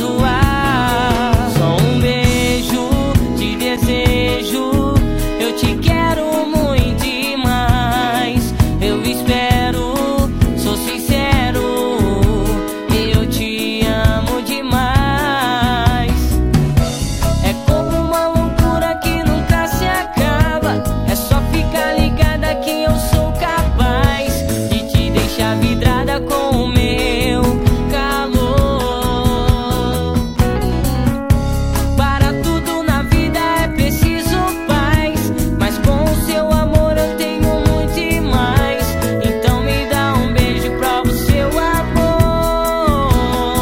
perdoar. Só um beijo, te desejo. Eu te quero muito e mais. Eu espero, sou sincero. Eu te amo demais. É como uma loucura que nunca se acaba. É só ficar ligada que eu sou capaz de te deixar vidrada com o meu calor. Para tudo na vida é preciso paz, mas com o seu amor eu tenho muito e mais. Então me dá um beijo, prova o seu amor.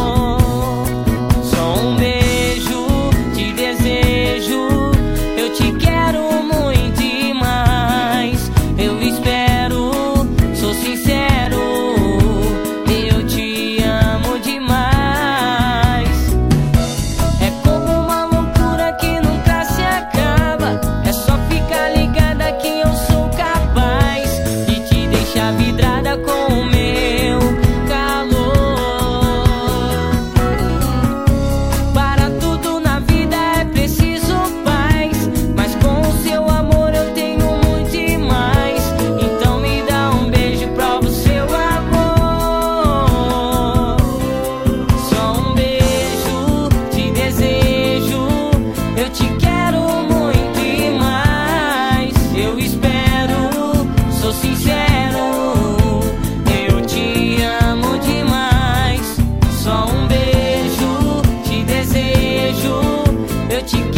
Só um beijo, te desejo. Eu te quero muito e mais. Eu espero, sou sincero. Eu te amo demais. É como uma loucura que nunca se acaba. É só ficar ligada que eu sou capaz de te deixar vidrada com o meu calor. Para tudo na vida é preciso paz, mas com o seu amor eu tenho muito e mais. Então me dá um beijo, prova o seu amor. Só um beijo, te desejo. Eu te quero muito e mais. Eu espero, sou sincero. Eu te amo demais. Só um beijo, te desejo. Eu te quero